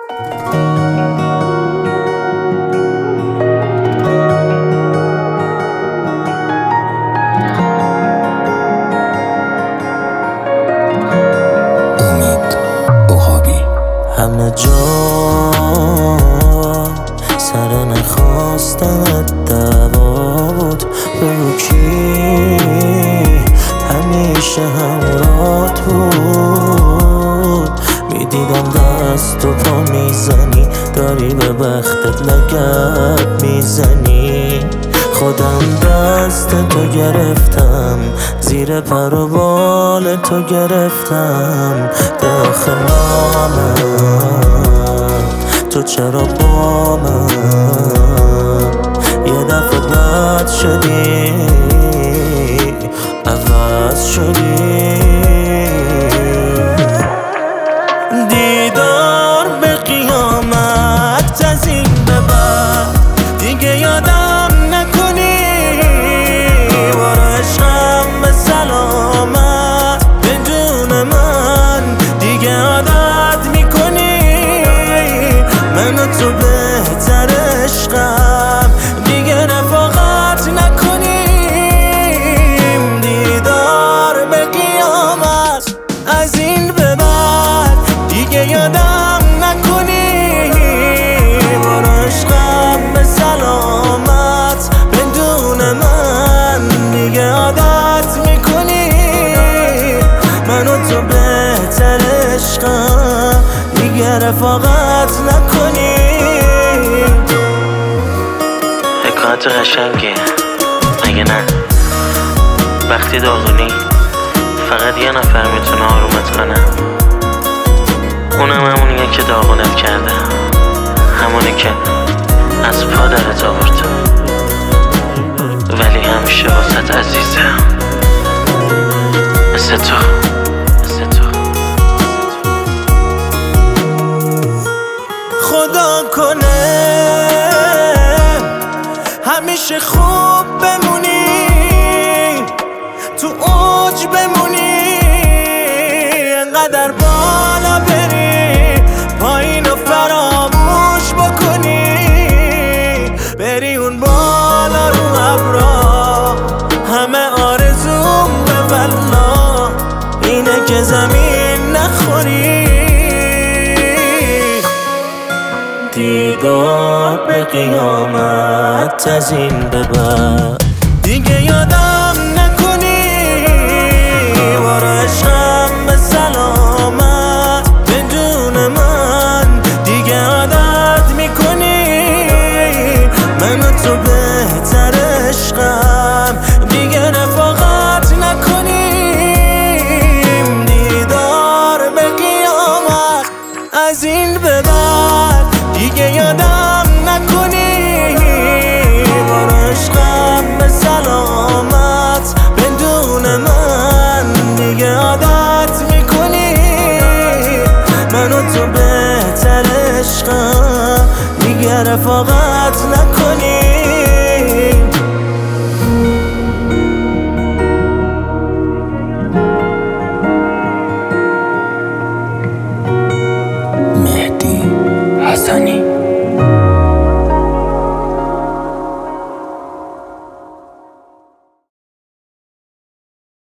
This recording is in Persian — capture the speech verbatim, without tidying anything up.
همه جا سر نخواستنت دعوا بود، بگو کی همیشه همراهت بود. میدیدم دست و پا میزنی، داری به بختت لگد میزنی. خودم دست تو گرفتم، زیر پر و بال تو گرفتم. داخل نامم تو چرا با من یه دفعه بد شدی، عوض شدی. دیدار به قیامت از این به بعد دیگه یادم نکنی. برو عشقم به سلامت، بدون من دیگه عادت میکنی. من و تو بهتر عشقم، دیگه رفاقت نکنیم. دیدار به قیامت از این به بعد دیگه یادم نکنی. برو عشقم به سلامت، بدون من دیگه عادت میکنی. من و تو بهتر عشقم، دیگه رفاقت نکنی. حکایت قشنگیه مگه نه؟ وقتی داغونی فقط یه نفر میتونه آرومت کنه، اونم همونیه که داغونت کرده، همونی که از پا درت آورد، ولی همیشه واسط عزیزه، مثل تو. خدا کنه همیشه خوب بمونی، تو اوج بمونی، انقدر بالا بری پایین و فراموش بکنی. بری اون بالا رو ابرا، همه آرزوم به والله اینه که زمین نخوری. دیدار به قیامت از این به بعد دیگه یادم نکنی. برو عشقم به سلامت، بدون من دیگه عادت میکنی. من و تو بهتر عشقم، دیگه رفاقت نکنیم. دیدار به قیامت از این به بعد دیگه یادم نکنی. برو عشقم به سلامت، بدون من دیگه عادت میکنی. من و تو بهتر عشقم، دیگه رفاقت